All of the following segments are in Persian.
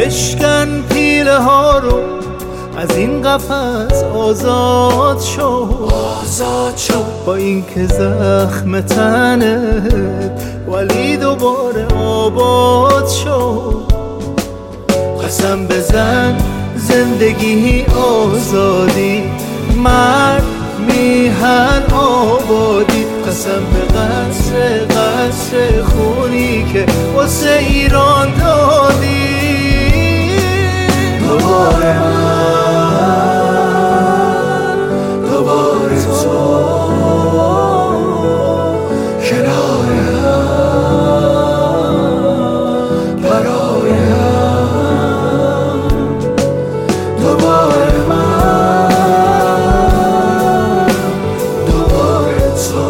بشکن پیله ها رو، از این قفس آزاد شو، آزاد شو. با این که زخم تنت ولی دوباره آباد شو. قسم بزن زندگی آزادی، مرد میهن آبادی. قسم به قصر خونی که واسه ایران دادی. دوباره من، دوباره تو، کنار هم برای هم. دوباره من، دوباره تو،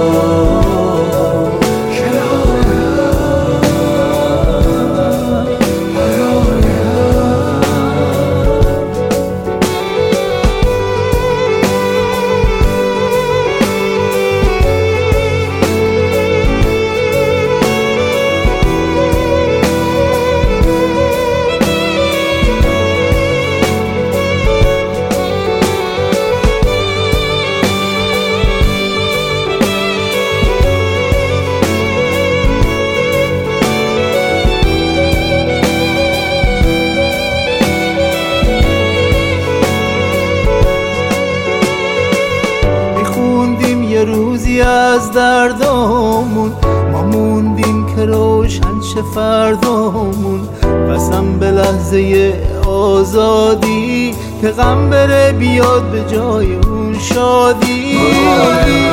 کنار هم برای روزی از دردامون، ما موندیم که روشن شه فردامون. قسم به لحظه آزادی که غم بره بیاد به جای اون شادی.